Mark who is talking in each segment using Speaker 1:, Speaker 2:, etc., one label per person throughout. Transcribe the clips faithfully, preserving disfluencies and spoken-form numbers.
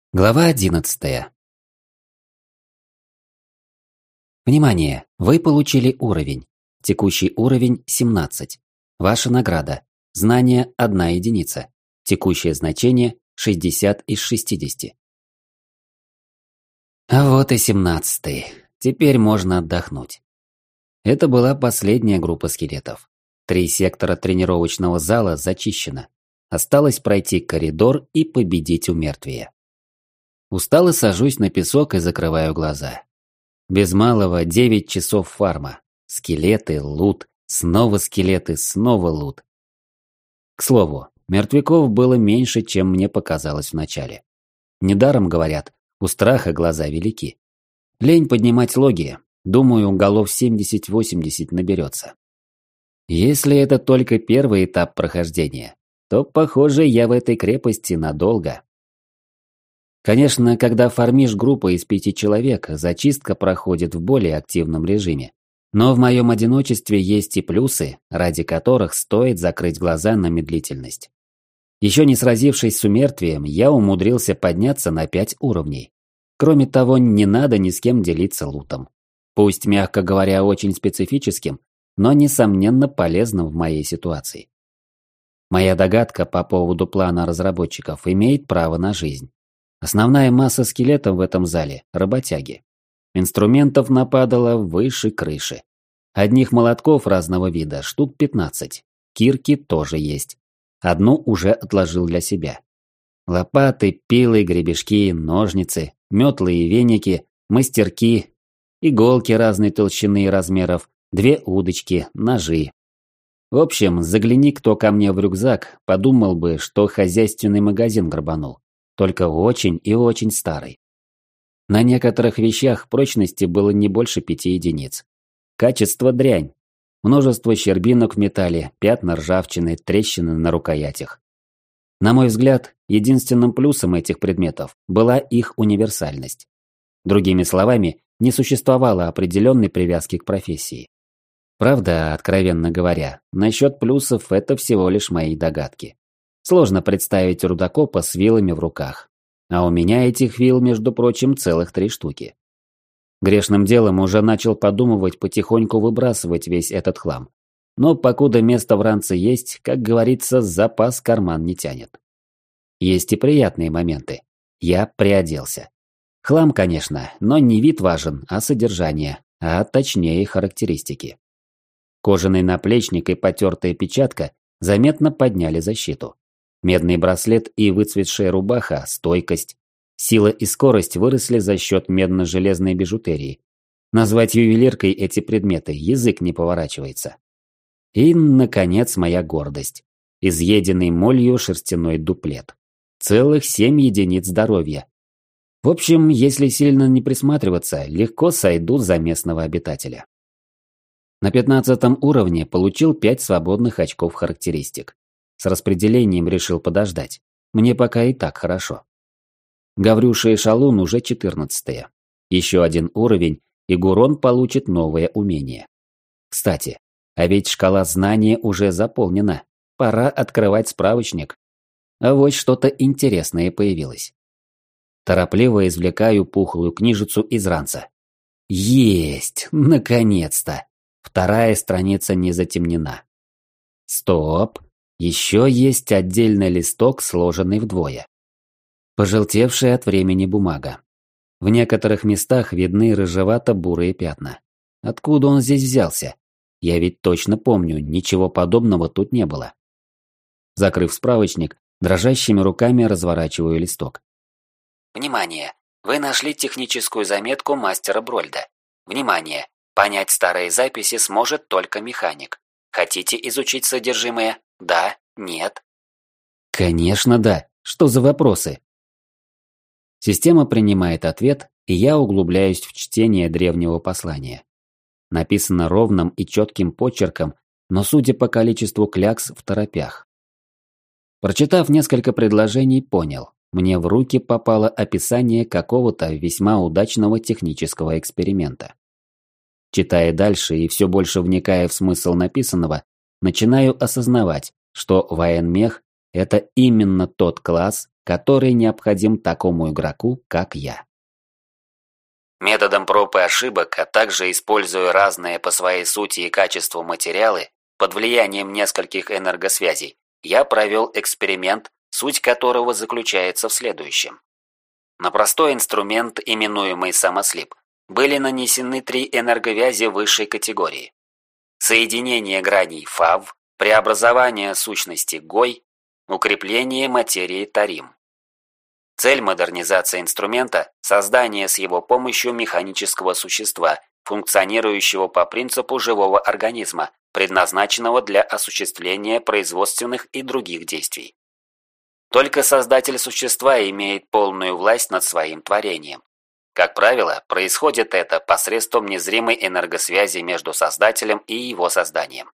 Speaker 1: Глава одиннадцатая. Внимание! Вы получили уровень. Текущий уровень семнадцать. Ваша награда. Знание одна единица. Текущее значение шестьдесят из шестидесяти. А вот и семнадцатый. Теперь можно отдохнуть. Это была последняя группа скелетов. Три сектора тренировочного зала зачищено. Осталось пройти коридор и победить умертвие. Устало сажусь на песок и закрываю глаза. Без малого девять часов фарма. Скелеты, лут, снова скелеты, снова лут. К слову, мертвяков было меньше, чем мне показалось вначале. Недаром говорят, у страха глаза велики. Лень поднимать логи, думаю, голов семьдесят-восемьдесят наберется. Если это только первый этап прохождения, то, похоже, я в этой крепости надолго. Конечно, когда фармишь группу из пяти человек, зачистка проходит в более активном режиме. Но в моем одиночестве есть и плюсы, ради которых стоит закрыть глаза на медлительность. Еще не сразившись с умертвием, я умудрился подняться на пять уровней. Кроме того, не надо ни с кем делиться лутом. Пусть, мягко говоря, очень специфическим, но, несомненно, полезным в моей ситуации. Моя догадка по поводу плана разработчиков имеет право на жизнь. Основная масса скелетов в этом зале – работяги. Инструментов нападало выше крыши. Одних молотков разного вида штук пятнадцать. Кирки тоже есть. Одну уже отложил для себя. Лопаты, пилы, гребешки, ножницы, метлы и веники, мастерки, иголки разной толщины и размеров, две удочки, ножи. В общем, загляни кто ко мне в рюкзак, подумал бы, что хозяйственный магазин грабанул. Только очень и очень старый. На некоторых вещах прочности было не больше пяти единиц. Качество дрянь. Множество щербинок в металле, пятна ржавчины, трещины на рукоятях. На мой взгляд, единственным плюсом этих предметов была их универсальность. Другими словами, не существовало определенной привязки к профессии. Правда, откровенно говоря, насчет плюсов это всего лишь мои догадки. Сложно представить рудокопа с вилами в руках. А у меня этих вил, между прочим, целых три штуки. Грешным делом уже начал подумывать потихоньку выбрасывать весь этот хлам. Но покуда место в ранце есть, как говорится, запас карман не тянет. Есть и приятные моменты. Я приоделся. Хлам, конечно, но не вид важен, а содержание, а точнее характеристики. Кожаный наплечник и потертая печатка заметно подняли защиту. Медный браслет и выцветшая рубаха – стойкость. Сила и скорость выросли за счет медно-железной бижутерии. Назвать ювелиркой эти предметы язык не поворачивается. И, наконец, моя гордость. Изъеденный молью шерстяной дуплет. Целых семь единиц здоровья. В общем, если сильно не присматриваться, легко сойду за местного обитателя. На пятнадцатом уровне получил пять свободных очков характеристик. С распределением решил подождать. Мне пока и так хорошо. Гаврюша и Шалун уже четырнадцатые. Еще один уровень, и Гурон получит новое умение. Кстати, а ведь шкала знания уже заполнена. Пора открывать справочник. А вот что-то интересное появилось. Торопливо извлекаю пухлую книжицу из ранца. Есть! Наконец-то! Вторая страница не затемнена. Стоп! Еще есть отдельный листок, сложенный вдвое. Пожелтевшая от времени бумага. В некоторых местах видны рыжевато-бурые пятна. Откуда он здесь взялся? Я ведь точно помню, ничего подобного тут не было. Закрыв справочник, дрожащими руками разворачиваю листок. Внимание! Вы нашли техническую заметку мастера Брольда. Внимание! Понять старые записи сможет только механик. Хотите изучить содержимое? Да? Нет? Конечно, да. Что за вопросы? Система принимает ответ, и я углубляюсь в чтение древнего послания. Написано ровным и четким почерком, но судя по количеству клякс в торопях. Прочитав несколько предложений, понял. Мне в руки попало описание какого-то весьма удачного технического эксперимента. Читая дальше и все больше вникая в смысл написанного, начинаю осознавать, что военмех – это именно тот класс, который необходим такому игроку, как я. Методом проб и ошибок, а также используя разные по своей сути и качеству материалы, под влиянием нескольких энергосвязей, я провел эксперимент, суть которого заключается в следующем. На простой инструмент, именуемый самослип, были нанесены три энерговязи высшей категории. Соединение граней ФАВ, преобразование сущности ГОЙ, укрепление материи Тарим. Цель модернизации инструмента – создание с его помощью механического существа, функционирующего по принципу живого организма, предназначенного для осуществления производственных и других действий. Только создатель существа имеет полную власть над своим творением. Как правило, происходит это посредством незримой энергосвязи между создателем и его созданием.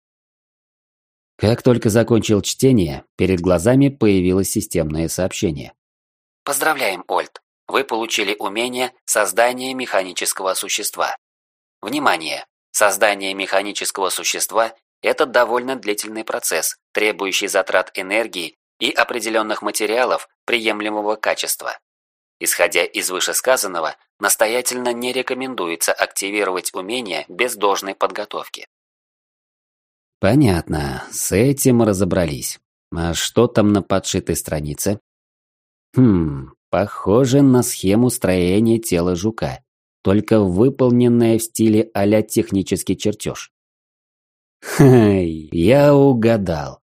Speaker 1: Как только закончил чтение, перед глазами появилось системное сообщение. Поздравляем, Ольд. Вы получили умение создания механического существа. Внимание! Создание механического существа – это довольно длительный процесс, требующий затрат энергии и определенных материалов приемлемого качества. Исходя из вышесказанного, настоятельно не рекомендуется активировать умение без должной подготовки. Понятно, с этим разобрались. А что там на подшитой странице? Хм, похоже на схему строения тела жука, только выполненная в стиле а-ля технический чертеж. Хай, я угадал.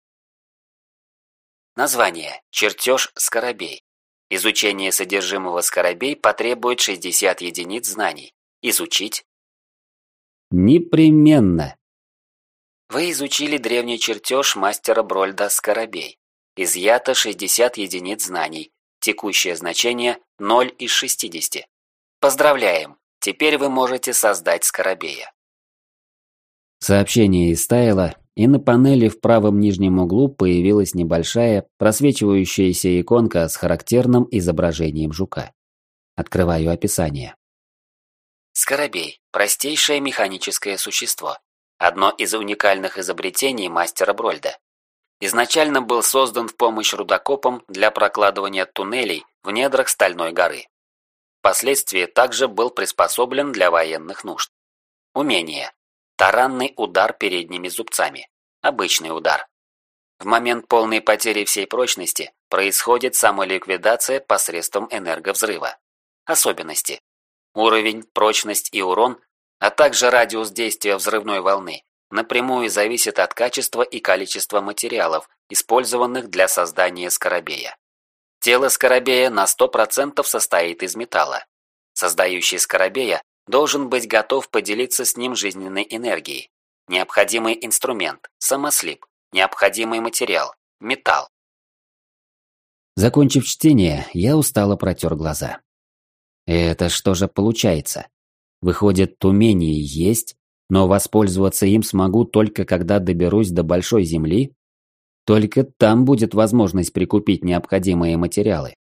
Speaker 1: Название. Чертеж скоробей. Изучение содержимого скоробей потребует шестьдесят единиц знаний. Изучить? Непременно. Вы изучили древний чертеж мастера Брольда скоробей. Изъято шестьдесят единиц знаний. Текущее значение ноль из шестидесяти. Поздравляем! Теперь вы можете создать скоробея. Сообщение истаяло, и на панели в правом нижнем углу появилась небольшая, просвечивающаяся иконка с характерным изображением жука. Открываю описание. Скоробей – простейшее механическое существо. Одно из уникальных изобретений мастера Брольда. Изначально был создан в помощь рудокопам для прокладывания туннелей в недрах Стальной горы. Впоследствии также был приспособлен для военных нужд. Умение. Таранный удар передними зубцами. Обычный удар. В момент полной потери всей прочности происходит самоликвидация посредством энерговзрыва. Особенности. Уровень, прочность и урон, а также радиус действия взрывной волны напрямую зависит от качества и количества материалов, использованных для создания скоробея. Тело скоробея на сто процентов состоит из металла. Создающий скоробея должен быть готов поделиться с ним жизненной энергией. Необходимый инструмент – самослип. Необходимый материал – металл. Закончив чтение, я устало протер глаза. Это что же получается? Выходит, умение есть, но воспользоваться им смогу только когда доберусь до Большой Земли? Только там будет возможность прикупить необходимые материалы.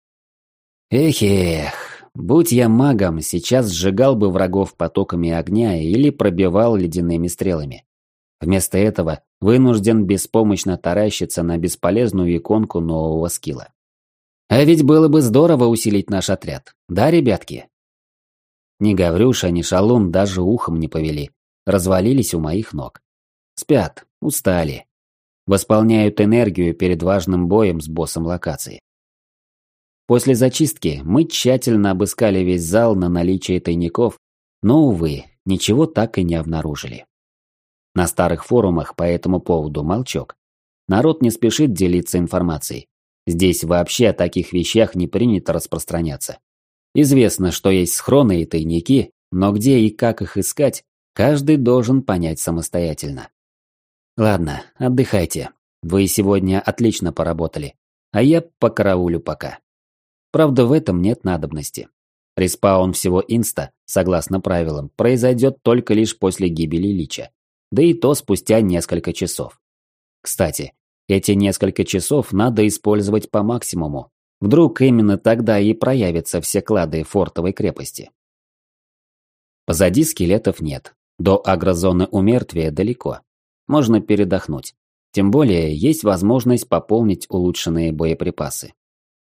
Speaker 1: Эх-эх, будь я магом, сейчас сжигал бы врагов потоками огня или пробивал ледяными стрелами. Вместо этого вынужден беспомощно таращиться на бесполезную иконку нового скилла. А ведь было бы здорово усилить наш отряд, да, ребятки? Ни Гаврюша, ни Шалун даже ухом не повели, развалились у моих ног. Спят, устали. Восполняют энергию перед важным боем с боссом локации. После зачистки мы тщательно обыскали весь зал на наличие тайников, но, увы, ничего так и не обнаружили. На старых форумах по этому поводу молчок. Народ не спешит делиться информацией. Здесь вообще о таких вещах не принято распространяться. Известно, что есть схроны и тайники, но где и как их искать, каждый должен понять самостоятельно. Ладно, отдыхайте. Вы сегодня отлично поработали, а я покараулю пока. Правда, в этом нет надобности. Респаун всего инста, согласно правилам, произойдет только лишь после гибели Лича. Да и то спустя несколько часов. Кстати, эти несколько часов надо использовать по максимуму. Вдруг именно тогда и проявятся все клады фортовой крепости. Позади скелетов нет. До агрозоны умертвия далеко. Можно передохнуть. Тем более, есть возможность пополнить улучшенные боеприпасы.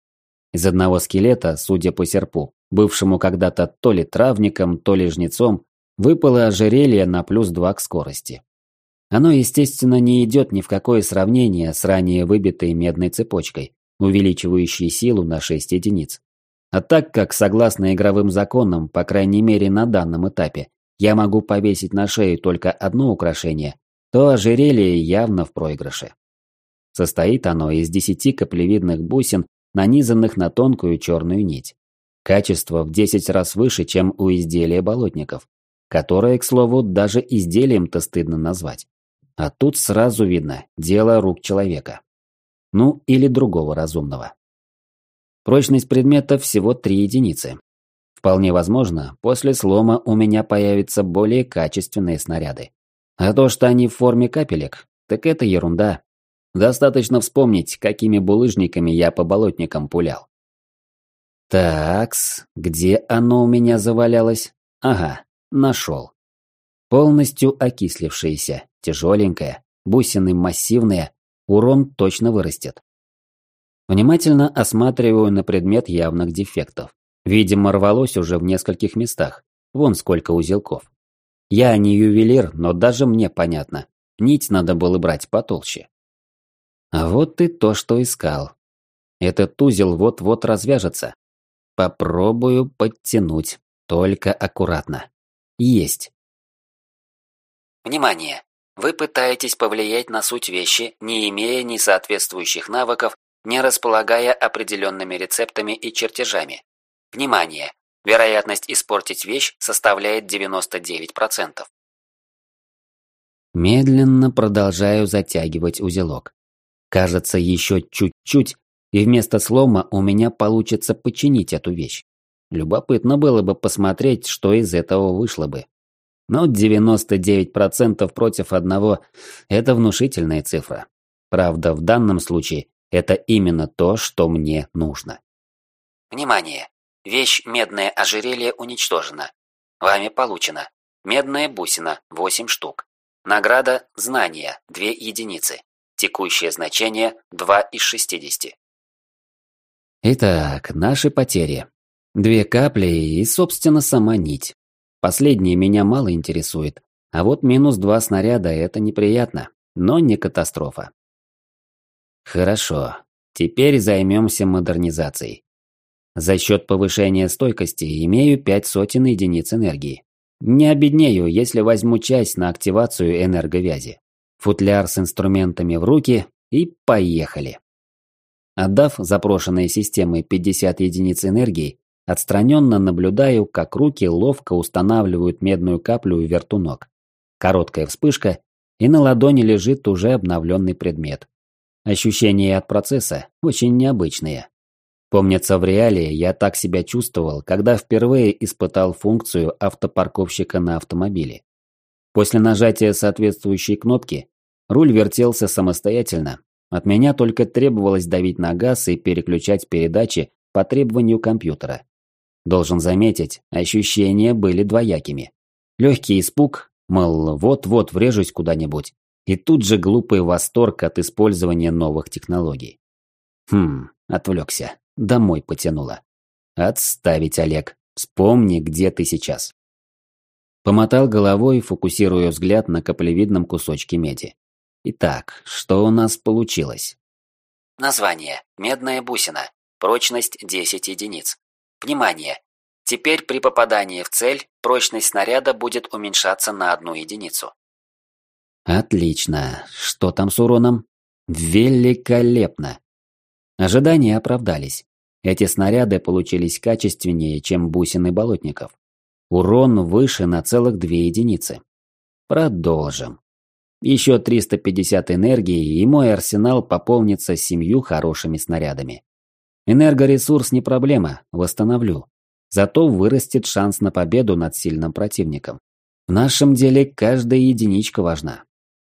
Speaker 1: Из одного скелета, судя по серпу, бывшему когда-то то ли травником, то ли жнецом, выпало ожерелье на плюс два к скорости. Оно, естественно, не идет ни в какое сравнение с ранее выбитой медной цепочкой, увеличивающей силу на шесть единиц. А так как, согласно игровым законам, по крайней мере на данном этапе, я могу повесить на шею только одно украшение, то ожерелье явно в проигрыше. Состоит оно из десяти каплевидных бусин, нанизанных на тонкую черную нить. Качество в десять раз выше, чем у изделия болотников, которое, к слову, даже изделием-то стыдно назвать. А тут сразу видно – дело рук человека. Ну, или другого разумного. Прочность предмета всего три единицы. Вполне возможно, после слома у меня появятся более качественные снаряды. А то, что они в форме капелек, так это ерунда. Достаточно вспомнить, какими булыжниками я по болотникам пулял. Такс, где оно у меня завалялось? Ага, нашел. Полностью окислившееся, тяжеленькое, бусины массивные, урон точно вырастет. Внимательно осматриваю на предмет явных дефектов. Видимо, рвалось уже в нескольких местах. Вон сколько узелков. Я не ювелир, но даже мне понятно. Нить надо было брать потолще. А вот и то, что искал. Этот узел вот-вот развяжется. Попробую подтянуть, только аккуратно. Есть. Внимание! Вы пытаетесь повлиять на суть вещи, не имея ни соответствующих навыков, не располагая определенными рецептами и чертежами. Внимание! Вероятность испортить вещь составляет девяносто девять процентов. Медленно продолжаю затягивать узелок. Кажется, еще чуть-чуть, и вместо слома у меня получится починить эту вещь. Любопытно было бы посмотреть, что из этого вышло бы. Но девяносто девять процентов против одного – это внушительная цифра. Правда, в данном случае это именно то, что мне нужно. Внимание! Вещь «Медное ожерелье» уничтожена. Вами получено. Медная бусина – восемь штук. Награда «Знания» – две единицы. Текущее значение – два из шестидесяти. Итак, наши потери. Две капли и, собственно, сама нить. Последнее меня мало интересует, а вот минус два снаряда – это неприятно, но не катастрофа. Хорошо, теперь займемся модернизацией. За счет повышения стойкости имею пять сотен единиц энергии. Не обеднею, если возьму часть на активацию энерговязи. Футляр с инструментами в руки и поехали. Отдав запрошенной системой пятьдесят единиц энергии, отстраненно наблюдаю, как руки ловко устанавливают медную каплю у вертунок. Короткая вспышка, и на ладони лежит уже обновленный предмет. Ощущения от процесса очень необычные. Помнится, в реале я так себя чувствовал, когда впервые испытал функцию автопарковщика на автомобиле. После нажатия соответствующей кнопки руль вертелся самостоятельно. От меня только требовалось давить на газ и переключать передачи по требованию компьютера. Должен заметить, ощущения были двоякими. Легкий испуг, мол, вот-вот врежусь куда-нибудь, и тут же глупый восторг от использования новых технологий. Хм, отвлекся, домой потянуло. Отставить, Олег, вспомни, где ты сейчас. Помотал головой, фокусируя взгляд на каплевидном кусочке меди. Итак, что у нас получилось? Название. Медная бусина. Прочность десять единиц. Внимание! Теперь при попадании в цель прочность снаряда будет уменьшаться на одну единицу. Отлично. Что там с уроном? Великолепно. Ожидания оправдались. Эти снаряды получились качественнее, чем бусины болотников. Урон выше на целых две единицы. Продолжим. Еще триста пятьдесят энергии, и мой арсенал пополнится семью хорошими снарядами. Энергоресурс не проблема, восстановлю. Зато вырастет шанс на победу над сильным противником. В нашем деле каждая единичка важна.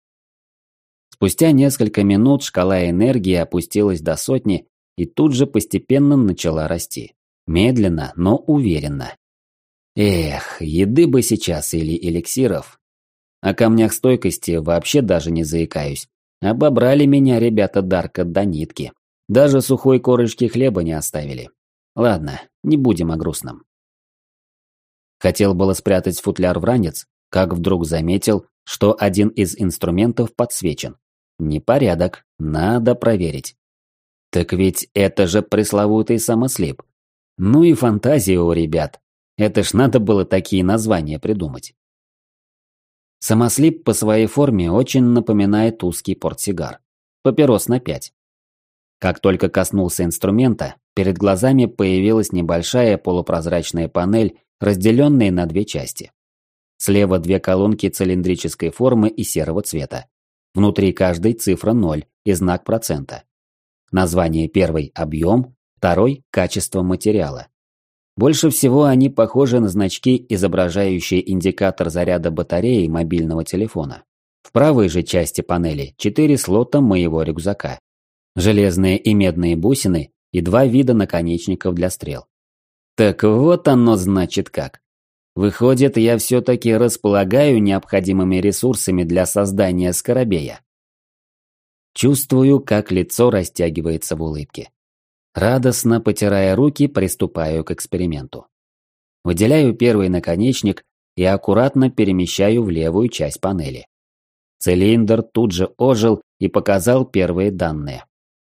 Speaker 1: Спустя несколько минут шкала энергии опустилась до сотни и тут же постепенно начала расти. Медленно, но уверенно. Эх, еды бы сейчас или эликсиров. О камнях стойкости вообще даже не заикаюсь. Обобрали меня ребята Дарка до нитки. Даже сухой корочки хлеба не оставили. Ладно, не будем о грустном. Хотел было спрятать футляр в ранец, как вдруг заметил, что один из инструментов подсвечен. Непорядок, надо проверить. Так ведь это же пресловутый самослип. Ну и фантазия у ребят. Это ж надо было такие названия придумать. Самослип по своей форме очень напоминает узкий портсигар. Папирос на пять. Как только коснулся инструмента, перед глазами появилась небольшая полупрозрачная панель, разделенная на две части. Слева две колонки цилиндрической формы и серого цвета. Внутри каждой цифра ноль и знак процента. Название первой – объем, второй – качество материала. Больше всего они похожи на значки, изображающие индикатор заряда батареи мобильного телефона. В правой же части панели четыре слота моего рюкзака. Железные и медные бусины и два вида наконечников для стрел. Так вот оно значит как. Выходит, я все-таки располагаю необходимыми ресурсами для создания скоробея. Чувствую, как лицо растягивается в улыбке. Радостно потирая руки, приступаю к эксперименту. Выделяю первый наконечник и аккуратно перемещаю в левую часть панели. Цилиндр тут же ожил и показал первые данные.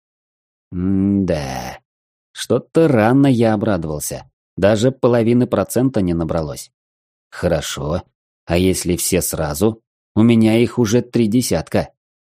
Speaker 1: М-да, что-то рано я обрадовался. Даже половины процента не набралось. Хорошо, а если все сразу? У меня их уже три десятка.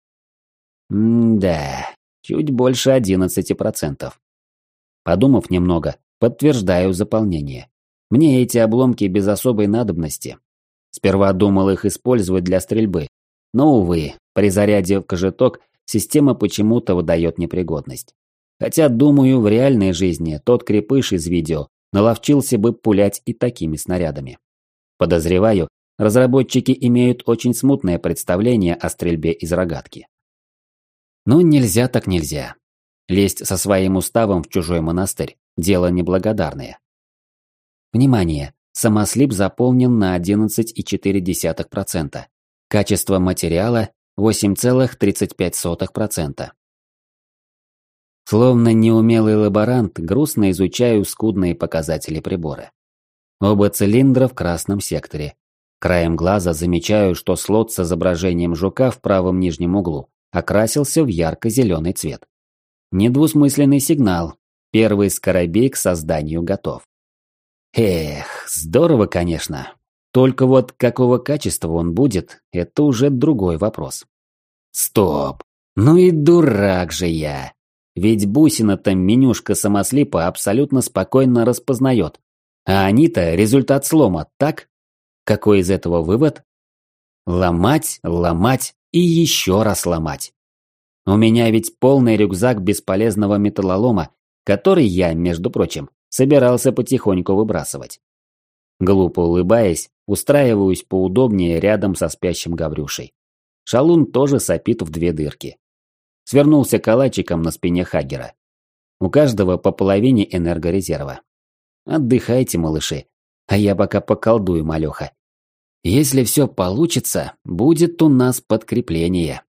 Speaker 1: М-да, чуть больше одиннадцати процентов. Подумав немного, подтверждаю заполнение. Мне эти обломки без особой надобности. Сперва думал их использовать для стрельбы, но, увы, при заряде в кожеток система почему-то выдает непригодность. Хотя, думаю, в реальной жизни тот крепыш из видео наловчился бы пулять и такими снарядами. Подозреваю, разработчики имеют очень смутное представление о стрельбе из рогатки. Ну, нельзя так нельзя. Лезть со своим уставом в чужой монастырь – дело неблагодарное. Внимание! Самослип заполнен на одиннадцать целых четыре десятых процента. Качество материала – восемь целых тридцать пять сотых процента. Словно неумелый лаборант, грустно изучаю скудные показатели прибора. Оба цилиндра в красном секторе. Краем глаза замечаю, что слот с изображением жука в правом нижнем углу окрасился в ярко-зеленый цвет. Недвусмысленный сигнал. Первый скоробей к созданию готов. Эх, здорово, конечно. Только вот какого качества он будет, это уже другой вопрос. Стоп. Ну и дурак же я. Ведь бусина-то менюшка самослипа абсолютно спокойно распознает. А они-то результат слома, так? Какой из этого вывод? Ломать, ломать и еще раз ломать. У меня ведь полный рюкзак бесполезного металлолома, который я, между прочим, собирался потихоньку выбрасывать. Глупо улыбаясь, устраиваюсь поудобнее рядом со спящим Гаврюшей. Шалун тоже сопит в две дырки. Свернулся калачиком на спине Хаггера. У каждого по половине энергорезерва. Отдыхайте, малыши, а я пока поколдую, малеха. Если все получится, будет у нас подкрепление.